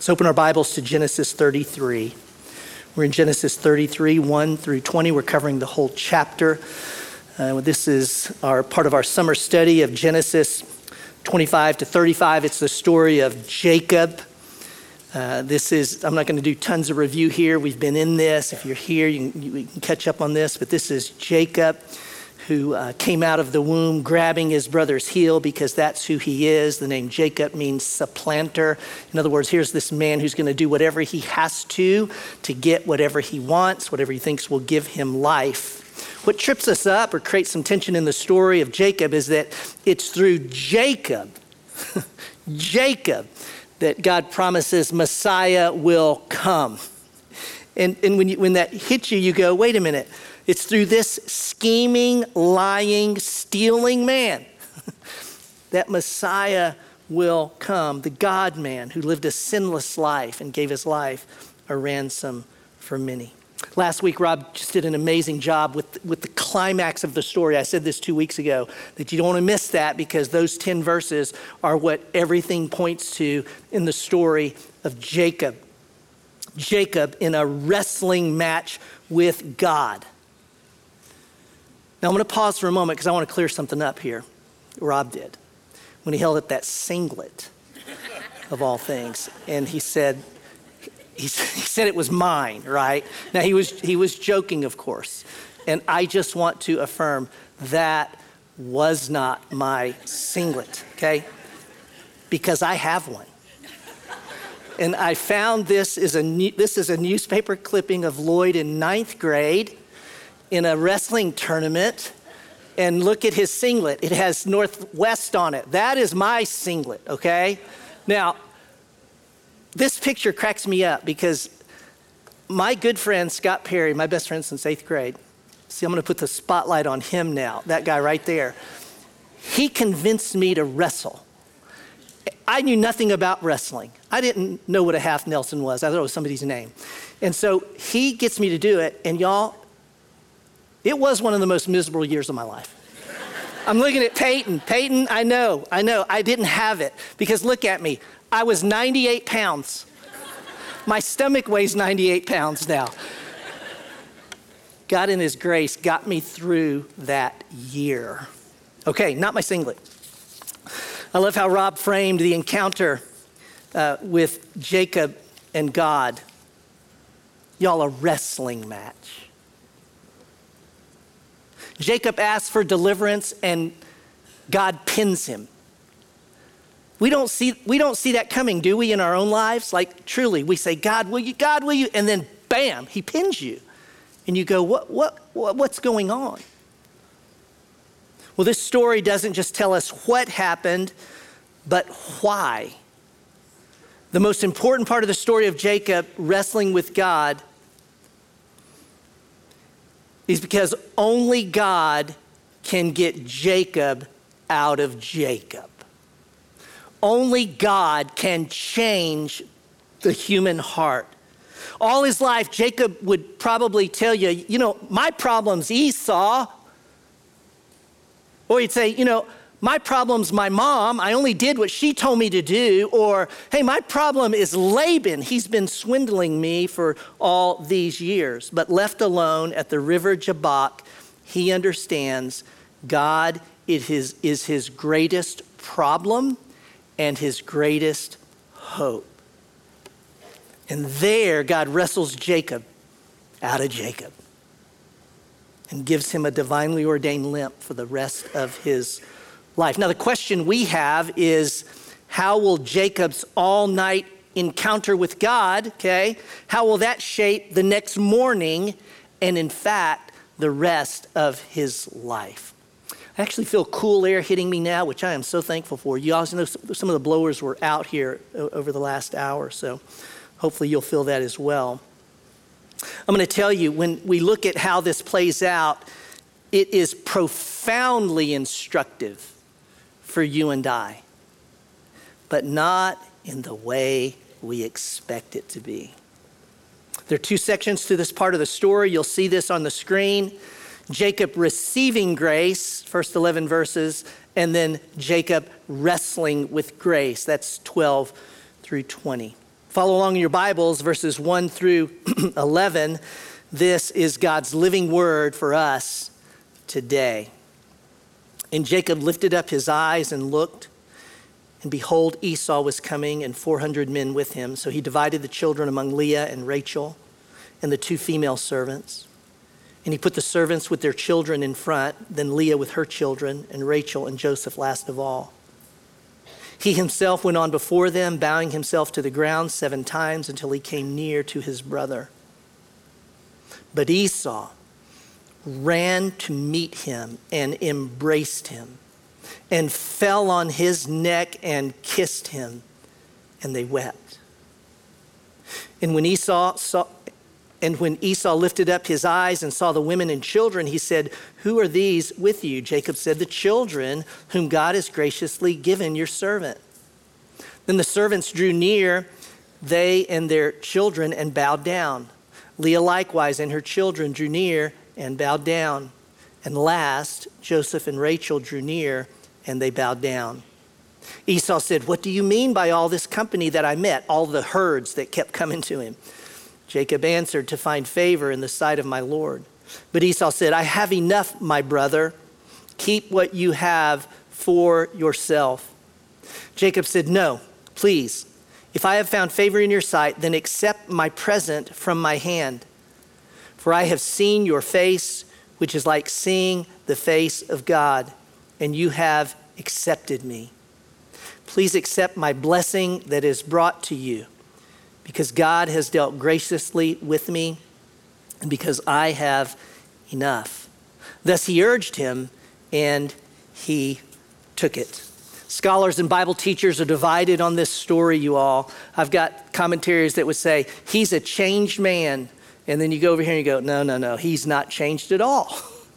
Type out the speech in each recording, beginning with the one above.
Let's open our Bibles to Genesis 33. We're in Genesis 33, 1 through 20. We're covering the whole chapter. This is part of our summer study of Genesis 25 to 35. It's the story of Jacob. I'm not going to do tons of review here. We've been in this. If you're here, you can catch up on this. But this is Jacob, who came out of the womb grabbing his brother's heel because that's who he is. The name Jacob means supplanter. In other words, here's this man who's going to do whatever he has to get whatever he wants, whatever he thinks will give him life. What trips us up or creates some tension in the story of Jacob is that it's through Jacob, that God promises Messiah will come. And when that hits you, you go, wait a minute. It's through this scheming, lying, stealing man that Messiah will come, the God-man who lived a sinless life and gave his life a ransom for many. Last week, Rob just did an amazing job with the climax of the story. I said this 2 weeks ago, that you don't want to miss that because those 10 verses are what everything points to in the story of Jacob. Jacob in a wrestling match with God. Now, I'm going to pause for a moment because I want to clear something up here. Rob did. When he held up that singlet, of all things, and he said it was mine, right? Now, he was joking, of course. And I just want to affirm that was not my singlet, okay? Because I have one. And I found this is a newspaper clipping of Lloyd in 9th grade in a wrestling tournament, and look at his singlet. It has Northwest on it. That is my singlet, okay? Now, this picture cracks me up because my good friend, Scott Perry, my best friend since 8th grade, see, I'm gonna put the spotlight on him now, that guy right there. He convinced me to wrestle. I knew nothing about wrestling. I didn't know what a half Nelson was. I thought it was somebody's name. And so he gets me to do it, and y'all, it was one of the most miserable years of my life. I'm looking at Peyton. Peyton, I know, I didn't have it because look at me. I was 98 pounds. My stomach weighs 98 pounds now. God in his grace got me through that year. Okay, not my singlet. I love how Rob framed the encounter with Jacob and God. Y'all, a wrestling match. Jacob asks for deliverance and God pins him. We don't see that coming, do we, in our own lives? Like, truly, we say, God, will you? God, will you? And then, bam, he pins you. And you go, what's going on? Well, this story doesn't just tell us what happened, but why. The most important part of the story of Jacob wrestling with God is because only God can get Jacob out of Jacob. Only God can change the human heart. All his life, Jacob would probably tell you, my problem's Esau. Or he'd say, my problem's my mom. I only did what she told me to do. Or, hey, my problem is Laban. He's been swindling me for all these years. But left alone at the river Jabbok, he understands God is his greatest problem and his greatest hope. And there, God wrestles Jacob out of Jacob and gives him a divinely ordained limp for the rest of his life. Now, the question we have is, how will Jacob's all-night encounter with God, okay, how will that shape the next morning and, in fact, the rest of his life? I actually feel cool air hitting me now, which I am so thankful for. You also know some of the blowers were out here over the last hour, so hopefully you'll feel that as well. I'm going to tell you, when we look at how this plays out, it is profoundly instructive for you and I, but not in the way we expect it to be. There are two sections to this part of the story. You'll see this on the screen. Jacob receiving grace, first 11 verses, and then Jacob wrestling with grace. That's 12 through 20. Follow along in your Bibles, verses 1 through 11. This is God's living word for us today. And Jacob lifted up his eyes and looked, and behold, Esau was coming, and 400 men with him. So he divided the children among Leah and Rachel and the 2 female servants. And he put the servants with their children in front, then Leah with her children, and Rachel and Joseph last of all. He himself went on before them, bowing himself to the ground 7 times until he came near to his brother. But Esau ran to meet him and embraced him and fell on his neck and kissed him, and they wept. And when Esau lifted up his eyes and saw the women and children, he said, "Who are these with you?" Jacob said, "The children whom God has graciously given your servant." Then the servants drew near, they and their children, and bowed down. Leah likewise and her children drew near and bowed down. And last, Joseph and Rachel drew near and they bowed down. Esau said, "What do you mean by all this company that I met, all the herds that kept coming to him?" Jacob answered, "To find favor in the sight of my Lord." But Esau said, "I have enough, my brother. Keep what you have for yourself." Jacob said, "No, please. If I have found favor in your sight, then accept my present from my hand. For I have seen your face, which is like seeing the face of God, and you have accepted me. Please accept my blessing that is brought to you, because God has dealt graciously with me, and because I have enough." Thus he urged him, and he took it. Scholars and Bible teachers are divided on this story, you all. I've got commentaries that would say, he's a changed man. And then you go over here and you go, no, he's not changed at all.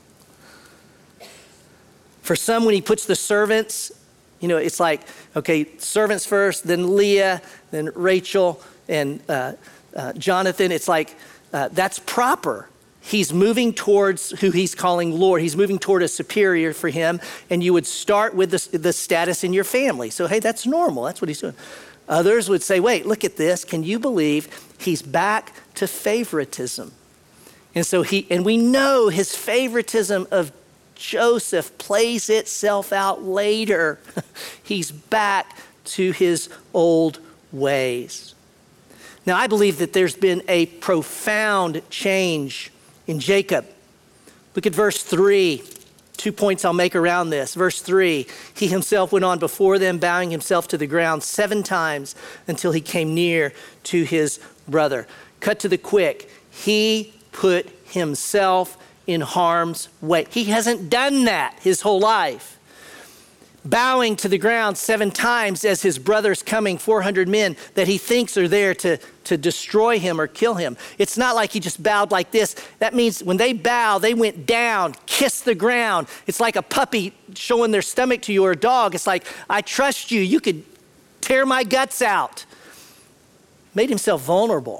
For some, when he puts the servants, it's like, okay, servants first, then Leah, then Rachel, and Jonathan. It's like, that's proper. He's moving towards who he's calling Lord. He's moving toward a superior for him. And you would start with the status in your family. So, hey, that's normal. That's what he's doing. Others would say, wait, look at this. Can you believe he's back to favoritism? And so we know his favoritism of Joseph plays itself out later. He's back to his old ways. Now, I believe that there's been a profound change in Jacob. Look at verse 3. 2 points I'll make around this. Verse 3, he himself went on before them, bowing himself to the ground 7 times until he came near to his brother. Cut to the quick. He put himself in harm's way. He hasn't done that his whole life. Bowing to the ground 7 times as his brother's coming, 400 men that he thinks are there to destroy him or kill him. It's not like he just bowed like this. That means when they bow, they went down, kissed the ground. It's like a puppy showing their stomach to you, or a dog. It's like, I trust you. You could tear my guts out. Made himself vulnerable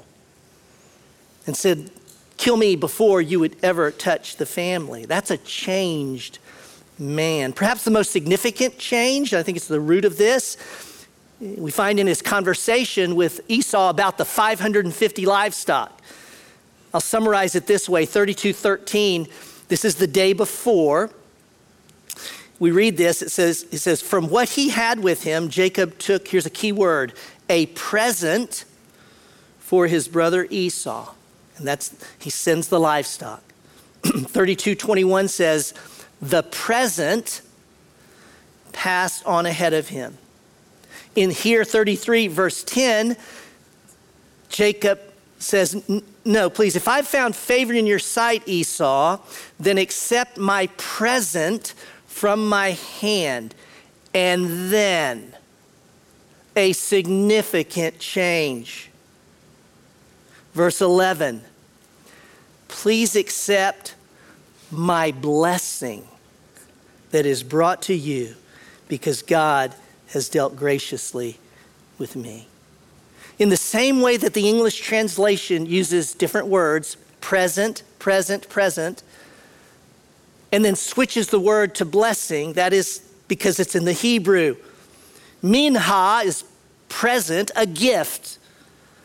and said, kill me before you would ever touch the family. That's a changed man. Perhaps the most significant change, I think it's the root of this, we find in his conversation with Esau about the 550 livestock. I'll summarize it this way, 32:13. This is the day before. We read this, it says, from what he had with him, Jacob took, here's a key word, a present for his brother Esau. And he sends the livestock. 32:21 says, the present passed on ahead of him. In here, 33 verse 10, Jacob says, no, please, if I've found favor in your sight, Esau, then accept my present from my hand. And then a significant change. Verse 11, please accept my blessing that is brought to you because God has dealt graciously with me. In the same way that the English translation uses different words, present, present, present, and then switches the word to blessing, that is because it's in the Hebrew. Minha is present, a gift.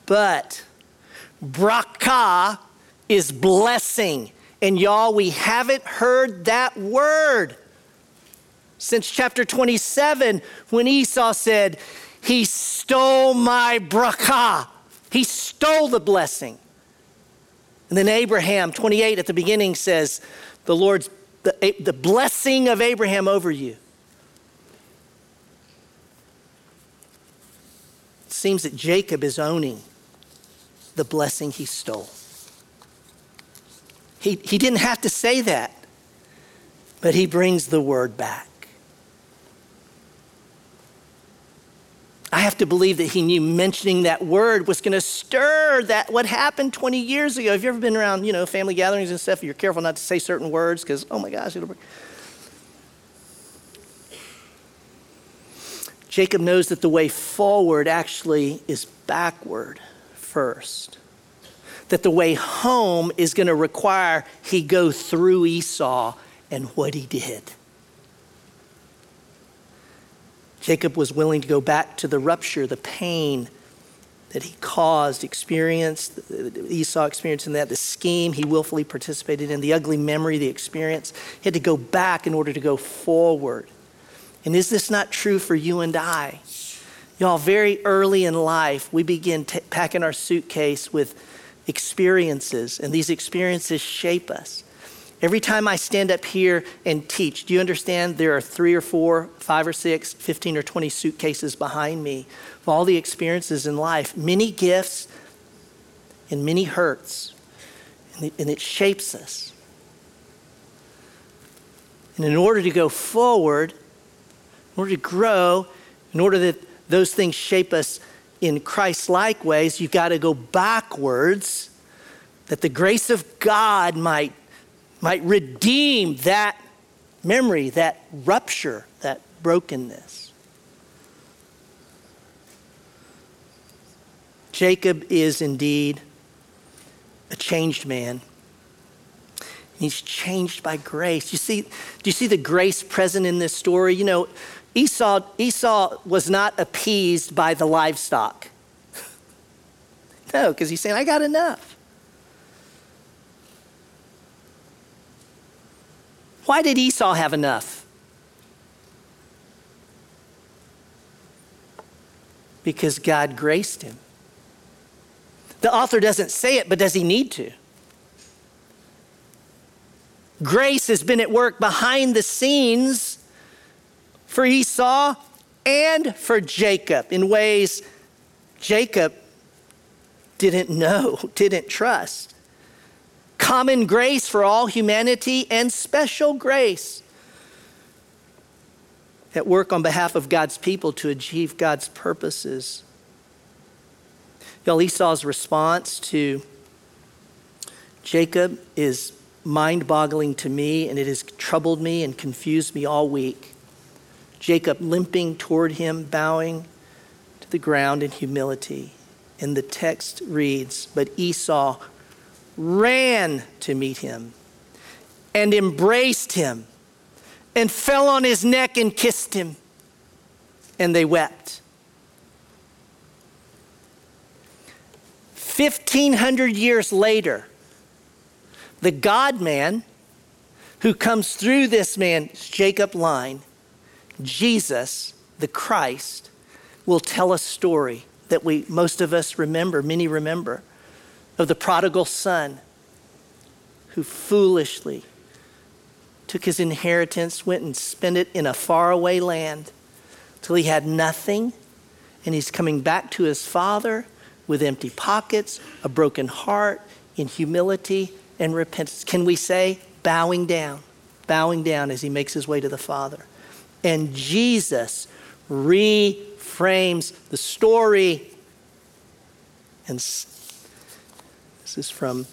But Brakah is blessing. And y'all, we haven't heard that word since chapter 27 when Esau said, he stole my Brakah. He stole the blessing. And then Abraham, 28 at the beginning says, the blessing of Abraham over you. It seems that Jacob is owning the blessing he stole. He didn't have to say that, but he brings the word back. I have to believe that he knew mentioning that word was going to stir that what happened 20 years ago. Have you ever been around, family gatherings and stuff? You're careful not to say certain words because, oh my gosh, Jacob knows that the way forward actually is backward first. That the way home is going to require he go through Esau and what he did. Jacob was willing to go back to the rupture, the pain that he caused, experienced, Esau experienced in that, the scheme he willfully participated in, the ugly memory, the experience. He had to go back in order to go forward. And is this not true for you and I? Y'all, very early in life, we begin packing our suitcase with experiences, and these experiences shape us. Every time I stand up here and teach, do you understand there are 3 or 4, 5 or 6, 15 or 20 suitcases behind me of all the experiences in life, many gifts and many hurts, and it shapes us. And in order to go forward, in order to grow, in order that those things shape us in Christ-like ways, you've got to go backwards, that the grace of God might redeem that memory, that rupture, that brokenness. Jacob is indeed a changed man. He's changed by grace. Do you see the grace present in this story? Esau was not appeased by the livestock. No, because he's saying, I got enough. Why did Esau have enough? Because God graced him. The author doesn't say it, but does he need to? Grace has been at work behind the scenes for Esau and for Jacob in ways Jacob didn't know, didn't trust. Common grace for all humanity and special grace at work on behalf of God's people to achieve God's purposes. Y'all, Esau's response to Jacob is mind-boggling to me, and it has troubled me and confused me all week. Jacob limping toward him, bowing to the ground in humility. And the text reads, but Esau ran to meet him and embraced him and fell on his neck and kissed him, and they wept. 1,500 years later, the God-man who comes through this man's Jacob line, Jesus, the Christ, will tell a story that most of us remember, many remember, of the prodigal son who foolishly took his inheritance, went and spent it in a faraway land till he had nothing, and he's coming back to his father with empty pockets, a broken heart, in humility and repentance. Can we say bowing down as he makes his way to the Father? And Jesus reframes the story. And this is from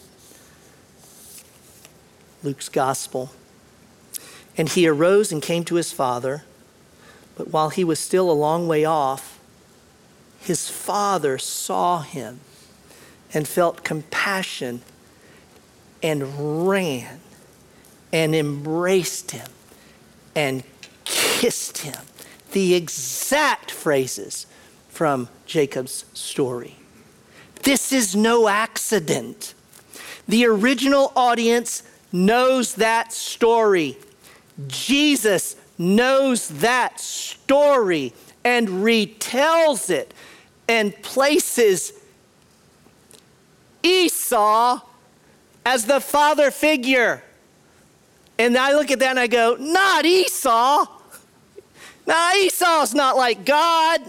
Luke's gospel. And he arose and came to his father, but while he was still a long way off, his father saw him and felt compassion and ran and embraced him and kissed him. The exact phrases from Jacob's story. This is no accident. The original audience knows that story. Jesus knows that story and retells it and places Esau as the father figure. And I look at that and I go, not Esau. Now, Esau's not like God.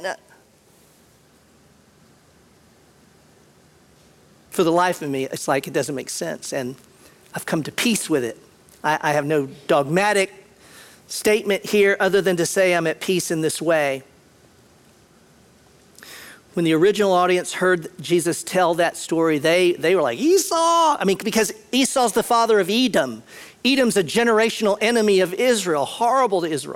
For the life of me, it's like it doesn't make sense. And I've come to peace with it. I have no dogmatic statement here other than to say I'm at peace in this way. When the original audience heard Jesus tell that story, they were like, Esau! I mean, because Esau's the father of Edom. Edom's a generational enemy of Israel, horrible to Israel.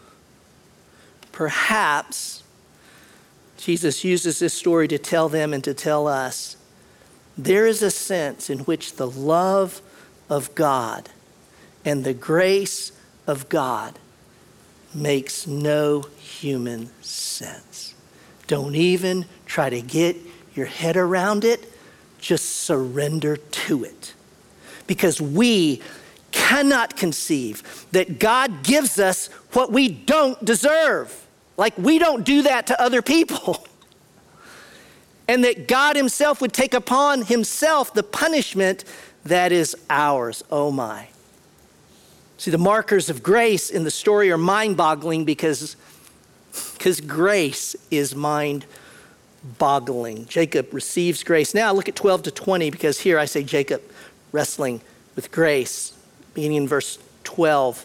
Perhaps Jesus uses this story to tell them and to tell us there is a sense in which the love of God and the grace of God makes no human sense. Don't even try to get your head around it. Just surrender to it. Because we cannot conceive that God gives us what we don't deserve. Like we don't do that to other people. And that God himself would take upon himself the punishment that is ours. Oh my. See, the markers of grace in the story are mind-boggling because grace is mind-boggling. Jacob receives grace. Now look at 12 to 20 because here I say Jacob wrestling with grace, beginning in verse 12.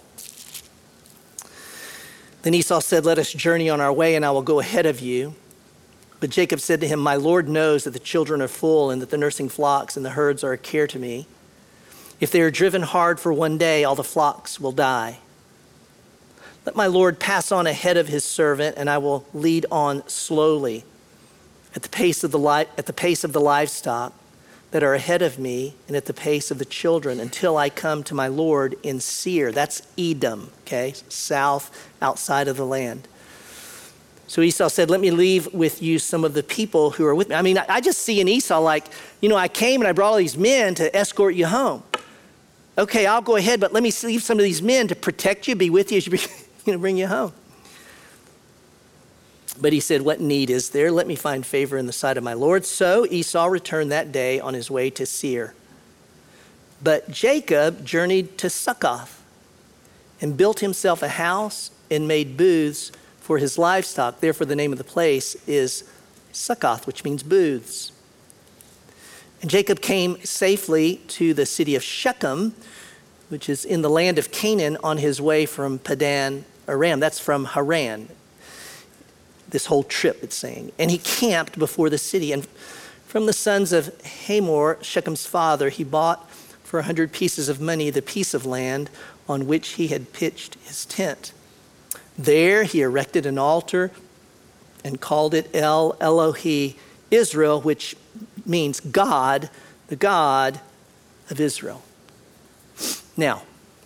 Then Esau said, let us journey on our way and I will go ahead of you. But Jacob said to him, my Lord knows that the children are full and that the nursing flocks and the herds are a care to me. If they are driven hard for one day, all the flocks will die. Let my Lord pass on ahead of his servant, and I will lead on slowly at the pace of the livestock that are ahead of me and at the pace of the children until I come to my Lord in Seir. That's Edom, okay, south outside of the land. So Esau said, let me leave with you some of the people who are with me. I mean, I just see in Esau like, I came and I brought all these men to escort you home. Okay, I'll go ahead, but let me leave some of these men to protect you, be with you as you bring you home. But he said, what need is there? Let me find favor in the sight of my Lord. So Esau returned that day on his way to Seir. But Jacob journeyed to Succoth and built himself a house and made booths for his livestock. Therefore, the name of the place is Succoth, which means booths. And Jacob came safely to the city of Shechem, which is in the land of Canaan, on his way from Padan Aram. That's from Haran. This whole trip, it's saying. And he camped before the city. And from the sons of Hamor, Shechem's father, he bought for 100 pieces of money the piece of land on which he had pitched his tent. There he erected an altar and called it El Elohi Israel, which means God, the God of Israel. Now,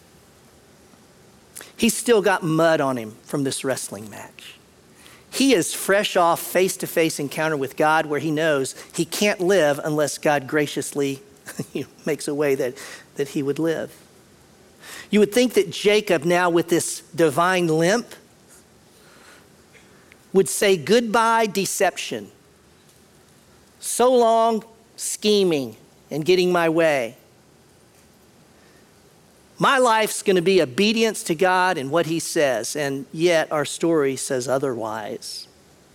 he's still got mud on him from this wrestling match. He is fresh off face-to-face encounter with God where he knows he can't live unless God graciously makes a way that he would live. You would think that Jacob, now with this divine limp, would say goodbye deception. So long scheming and getting my way. My life's going to be obedience to God and what he says, and yet our story says otherwise.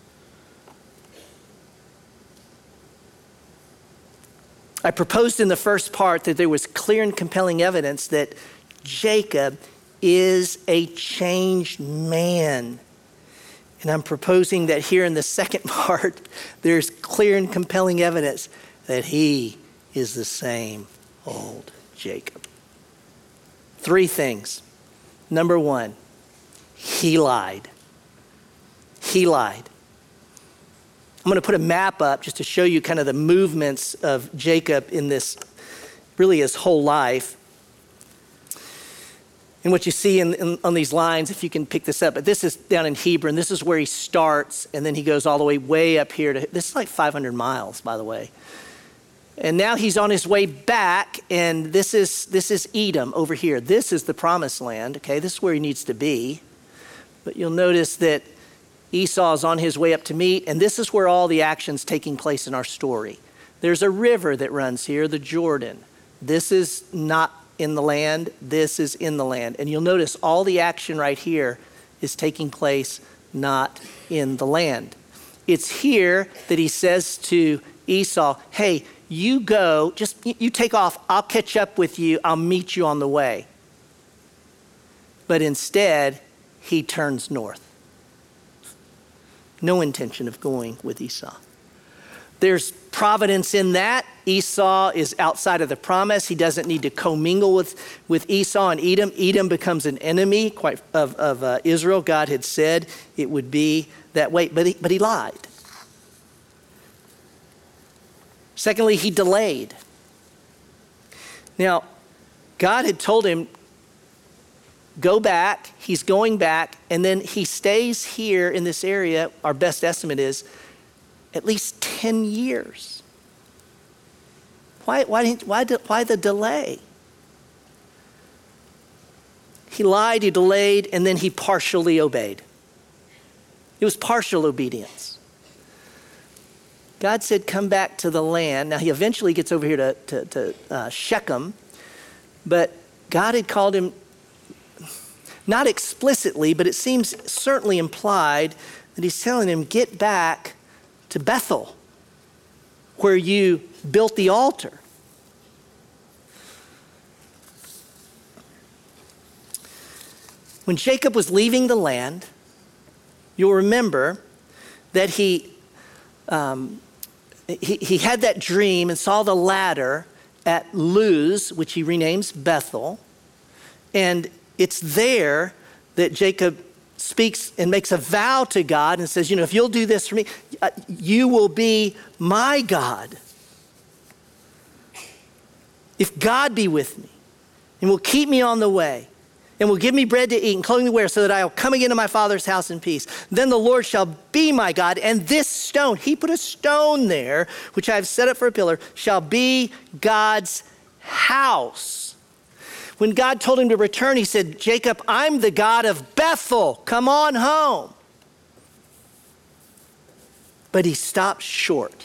I proposed in the first part that there was clear and compelling evidence that Jacob is a changed man. And I'm proposing that here in the second part, there's clear and compelling evidence that he is the same old Jacob. 3 things. Number 1, he lied. He lied. I'm going to put a map up just to show you kind of the movements of Jacob in this, really his whole life. And what you see on these lines, if you can pick this up, but this is down in Hebron. This is where he starts, and then he goes all the way up here to, this is like 500 miles, by the way. And now he's on his way back, and this is Edom over here. This is the promised land, okay? This is where he needs to be. But you'll notice that Esau is on his way up to meet, and this is where all the action's taking place in our story. There's a river that runs here, the Jordan. This is not in the land, this is in the land. And you'll notice all the action right here is taking place not in the land. It's here that he says to Esau, hey, you go, just you take off, I'll catch up with you, I'll meet you on the way. But instead, he turns north. No intention of going with Esau. There's providence in that. Esau is outside of the promise. He doesn't need to commingle with Esau and Edom. Edom becomes an enemy of Israel. God had said it would be that way, but he lied. Secondly, he delayed. Now, God had told him, go back. He's going back, and then he stays here in this area. Our best estimate is at least 10 years. Why the delay? He lied, he delayed, and then he partially obeyed. It was partial obedience. God said, come back to the land. Now, he eventually gets over here to Shechem, but God had called him, not explicitly, but it seems certainly implied that he's telling him, get back to Bethel, where you built the altar. When Jacob was leaving the land, you'll remember that he had that dream and saw the ladder at Luz, which he renames Bethel. And it's there that Jacob speaks and makes a vow to God and says, if you'll do this for me, you will be my God. If God be with me and will keep me on the way and will give me bread to eat and clothing to wear so that I will come again to my father's house in peace, then the Lord shall be my God. And this stone, he put a stone there, which I have set up for a pillar, shall be God's house. When God told him to return, he said, Jacob, I'm the God of Bethel. Come on home. But he stops short.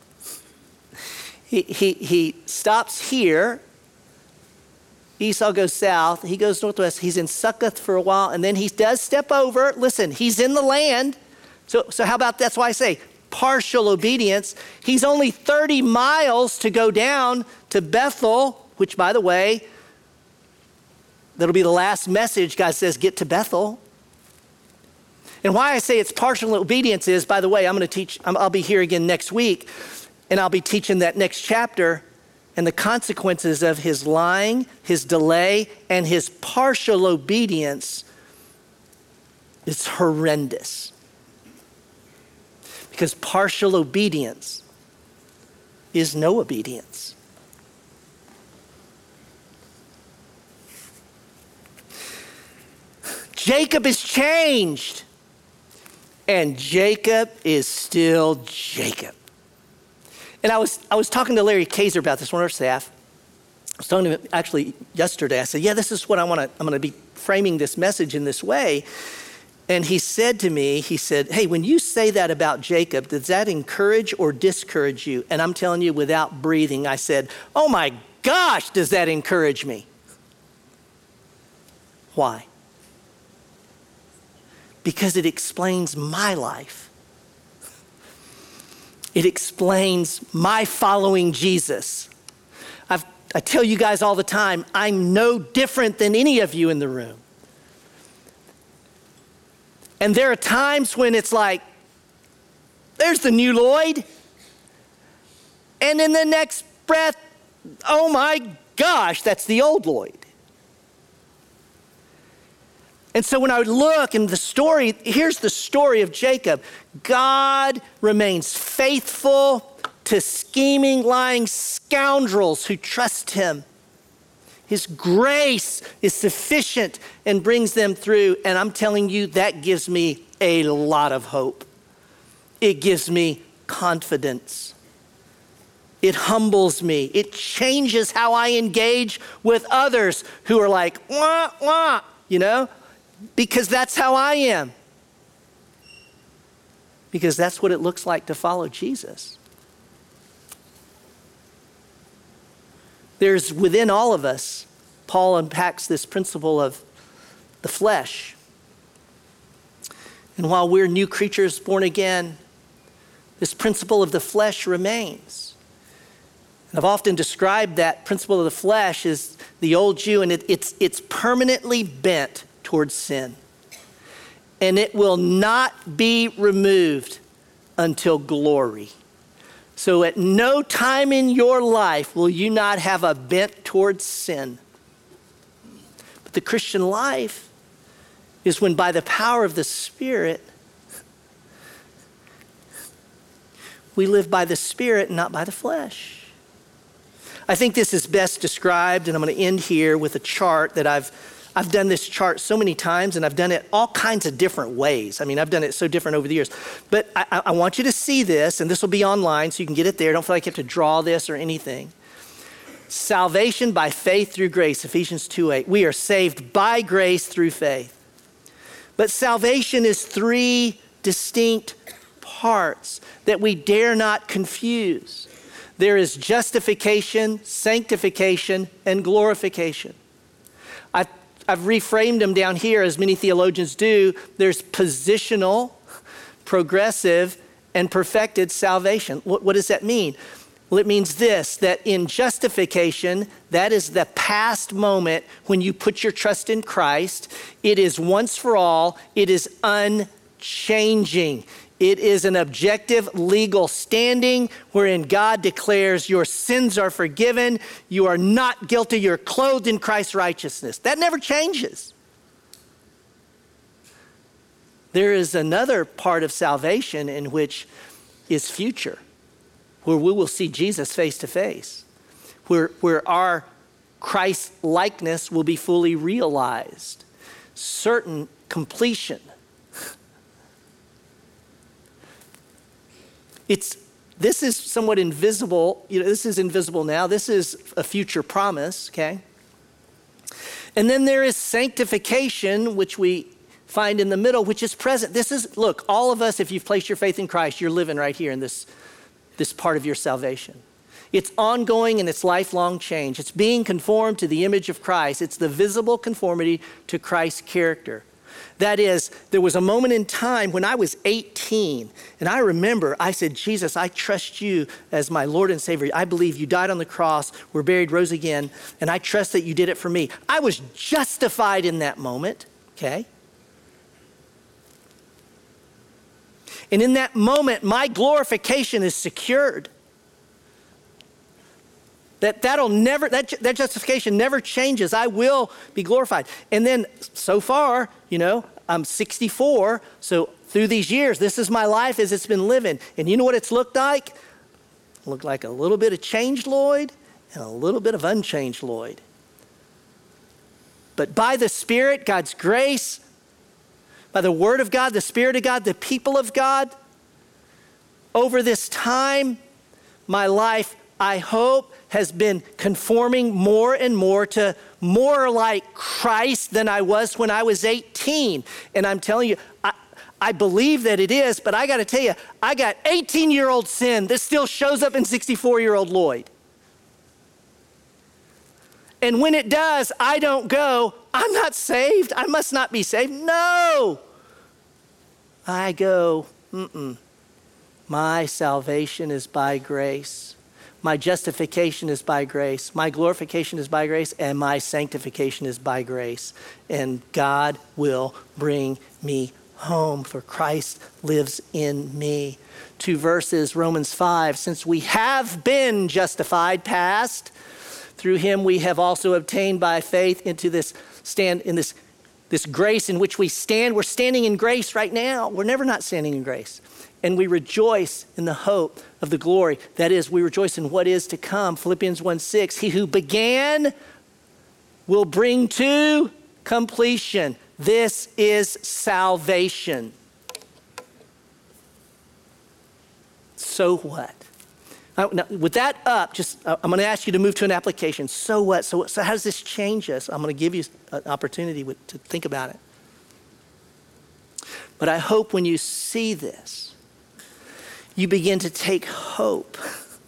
He stops here. Esau goes south. He goes northwest. He's in Succoth for a while, and then he does step over. Listen, he's in the land. So how about, that's why I say partial obedience. He's only 30 miles to go down to Bethel, which, by the way, that'll be the last message. God says, get to Bethel. And why I say it's partial obedience is, by the way, I'll be here again next week, and I'll be teaching that next chapter and the consequences of his lying, his delay, and his partial obedience. It's horrendous. Because partial obedience is no obedience. Jacob is changed, and Jacob is still Jacob. And I was talking to Larry Kaiser about this, one of our staff. I was talking to him actually yesterday. I said, this is what I'm going to be framing this message in this way. And he said to me, hey, when you say that about Jacob, does that encourage or discourage you? And I'm telling you, without breathing, I said, oh my gosh, does that encourage me? Why? Because it explains my life. It explains my following Jesus. I tell you guys all the time, I'm no different than any of you in the room. And there are times when it's like, there's the new Lloyd. And in the next breath, oh my gosh, that's the old Lloyd. And so when I would look in the story, here's the story of Jacob. God remains faithful to scheming, lying scoundrels who trust him. His grace is sufficient and brings them through. And I'm telling you, that gives me a lot of hope. It gives me confidence. It humbles me. It changes how I engage with others who are like, wah, wah, because that's how I am. Because that's what it looks like to follow Jesus. There's within all of us, Paul unpacks this principle of the flesh. And while we're new creatures born again, this principle of the flesh remains. And I've often described that principle of the flesh as the old Jew, and it's permanently bent towards sin. And it will not be removed until glory. So at no time in your life will you not have a bent towards sin. But the Christian life is when by the power of the Spirit, we live by the Spirit and not by the flesh. I think this is best described, and I'm going to end here with a chart that I've done this chart so many times, and I've done it all kinds of different ways. I mean, I've done it so different over the years. But I want you to see this, and this will be online so you can get it there. Don't feel like you have to draw this or anything. Salvation by faith through grace, Ephesians 2:8. We are saved by grace through faith. But salvation is three distinct parts that we dare not confuse. There is justification, sanctification, and glorification. I've reframed them down here, as many theologians do. There's positional, progressive, and perfected salvation. What does that mean? Well, it means this, that in justification, that is the past moment when you put your trust in Christ. It is once for all. It is unchanging. It is an objective legal standing wherein God declares your sins are forgiven, you are not guilty, you're clothed in Christ's righteousness. That never changes. There is another part of salvation in which is future, where we will see Jesus face to face, where our Christ likeness will be fully realized, certain completion. This is somewhat invisible. This is invisible now. This is a future promise, okay? And then there is sanctification, which we find in the middle, which is present. Look, all of us, if you've placed your faith in Christ, you're living right here in this part of your salvation. It's ongoing and it's lifelong change. It's being conformed to the image of Christ. It's the visible conformity to Christ's character. That is, there was a moment in time when I was 18, and I remember I said, Jesus, I trust you as my Lord and Savior. I believe you died on the cross, were buried, rose again, and I trust that you did it for me. I was justified in that moment, okay? And in that moment, my glorification is secured. That justification never changes. I will be glorified. And then so far, I'm 64. So through these years, this is my life as it's been living. And you know what it's looked like? It looked like a little bit of changed Lloyd and a little bit of unchanged Lloyd. But by the Spirit, God's grace, by the Word of God, the Spirit of God, the people of God, over this time, my life, I hope, has been conforming more and more to more like Christ than I was when I was 18. And I'm telling you, I believe that it is, but I got to tell you, I got 18-year-old sin that still shows up in 64-year-old Lloyd. And when it does, I don't go, I'm not saved. I must not be saved. No. I go, my salvation is by grace. My justification is by grace. My glorification is by grace, and my sanctification is by grace. And God will bring me home, for Christ lives in me. 2 verses, Romans 5, since we have been justified, past, through him we have also obtained by faith into this grace in which we stand. We're standing in grace right now. We're never not standing in grace. And we rejoice in the hope of the glory. That is, we rejoice in what is to come. Philippians 1:6, he who began will bring to completion. This is salvation. So what? Now, with that up, I'm going to ask you to move to an application. So what? So how does this change us? I'm going to give you an opportunity to think about it. But I hope when you see this, you begin to take hope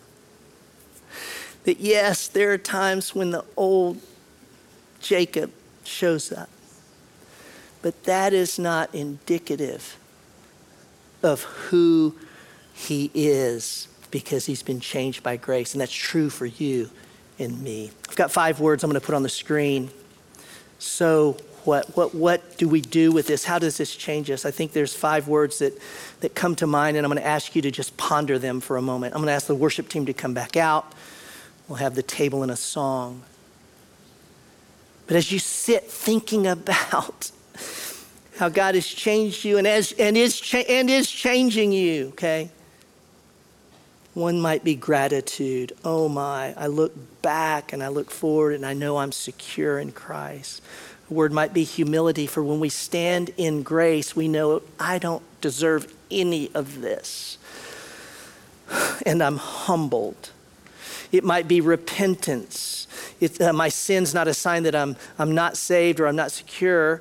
that yes, there are times when the old Jacob shows up, but that is not indicative of who he is, because he's been changed by grace. And that's true for you and me. I've got 5 words I'm going to put on the screen. So what do we do with this? How does this change us? I think there's 5 words that come to mind, and I'm going to ask you to just ponder them for a moment. I'm going to ask the worship team to come back out. We'll have the table and a song. But as you sit thinking about how God has changed you and is changing you, okay? One might be gratitude. Oh my, I look back and I look forward and I know I'm secure in Christ. A word might be humility, for when we stand in grace, we know I don't deserve any of this. And I'm humbled. It might be repentance. My sin's not a sign that I'm not saved or I'm not secure.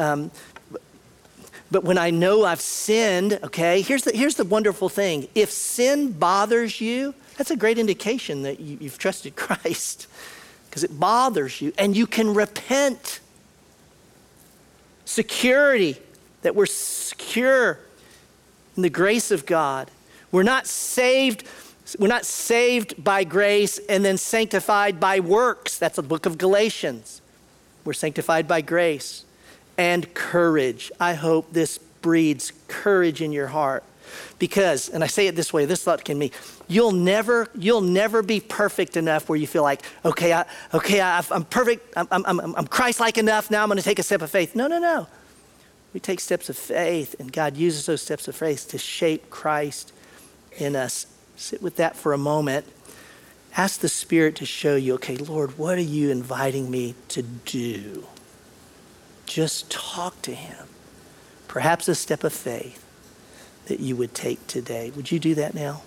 But when I know I've sinned, okay, here's the wonderful thing. If sin bothers you, that's a great indication that you've trusted Christ, because it bothers you and you can repent. Security, that we're secure in the grace of God. We're not saved by grace and then sanctified by works. That's the book of Galatians. We're sanctified by grace. And courage. I hope this breeds courage in your heart, because, and I say it this way, this thought can be, you'll never be perfect enough where you feel like, I'm perfect, I'm Christ-like enough, now I'm going to take a step of faith. No. We take steps of faith, and God uses those steps of faith to shape Christ in us. Sit with that for a moment. Ask the Spirit to show you, okay, Lord, what are you inviting me to do? Just talk to him. Perhaps a step of faith that you would take today. Would you do that now?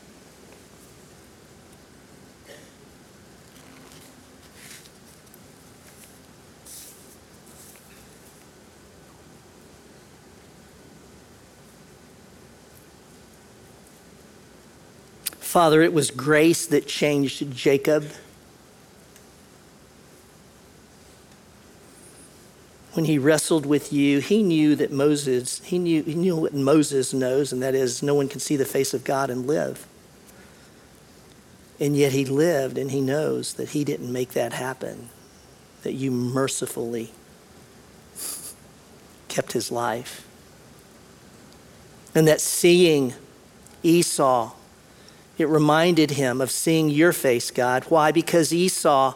Father, it was grace that changed Jacob. When he wrestled with you, he knew that he knew what Moses knows, and that is no one can see the face of God and live. And yet he lived, and he knows that he didn't make that happen, that you mercifully kept his life. And that seeing Esau, it reminded him of seeing your face, God. Why? Because Esau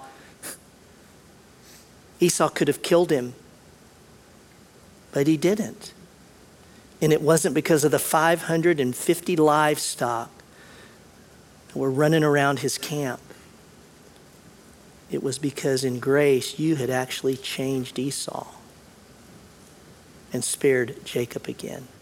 could have killed him. But he didn't. And it wasn't because of the 550 livestock that were running around his camp. It was because in grace you had actually changed Esau and spared Jacob again.